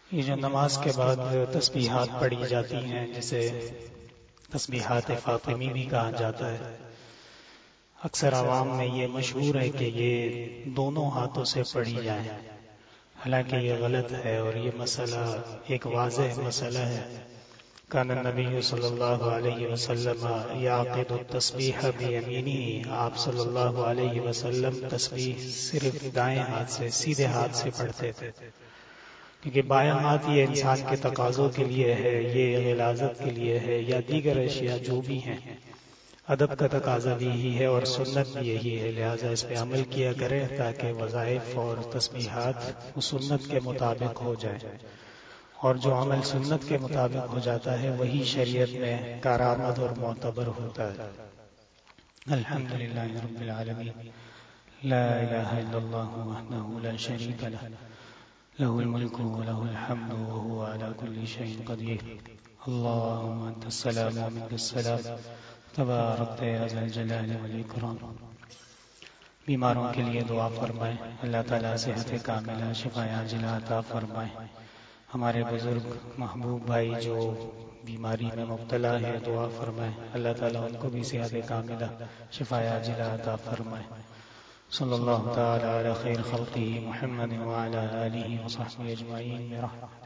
یہ جو نماز کے بعد تسبیحات پڑھی جاتی ہیں جسے تسبیحات فاطمی بھی کہا جاتا ہے، اکثر عوام میں یہ مشہور ہے کہ یہ دونوں ہاتھوں سے پڑھی جائیں، حالانکہ یہ غلط ہے اور یہ مسئلہ ایک واضح مسئلہ ہے۔ کان النبی صلی اللہ علیہ وسلم یعقد التسبیح بیمینہ، آپ صلی اللہ علیہ وسلم تسبیح صرف دائیں ہاتھ سے، سیدھے ہاتھ سے پڑھتے تھے، کیونکہ بایاں ہاتھ یہ انسان کے تقاضوں کے لیے ہے، یہ غلاظت کے لیے ہے، یا دیگر اشیاء جو بھی ہیں، ادب کا تقاضا بھی یہی ہے اور سنت بھی یہی ہے، لہٰذا اس پہ عمل کیا کریں تاکہ وظائف اور تسبیحات اس سنت کے مطابق ہو جائیں، اور جو عمل سنت کے مطابق ہو جاتا ہے وہی شریعت میں کارآمد اور معتبر ہوتا ہے۔ الحمدللہ رب العالمین، لا الہ الا اللہ وحدہ لا شریک لہ، لہ الملک ولہ الحمد وہو علی کل شیء قدیر، اللہم انت السلام ومنک السلام، تبارکت یا ذا الجلال والاکرام۔ بیماروں کے لیے دعا فرمائیں، اللہ تعالیٰ صحت کاملہ شفا عاجلہ عطا فرمائیں۔ ہمارے بزرگ محبوب بھائی جو بیماری میں مبتلا ہے دعا فرمائیں، اللہ تعالیٰ ان کو بھی صحت کاملہ شفا عاجلہ عطا فرمائیں۔ صلی اللہ تعالی علی خیر خلقہ محمد وعلی آلہ وصحبہ اجمعین برحمتہ۔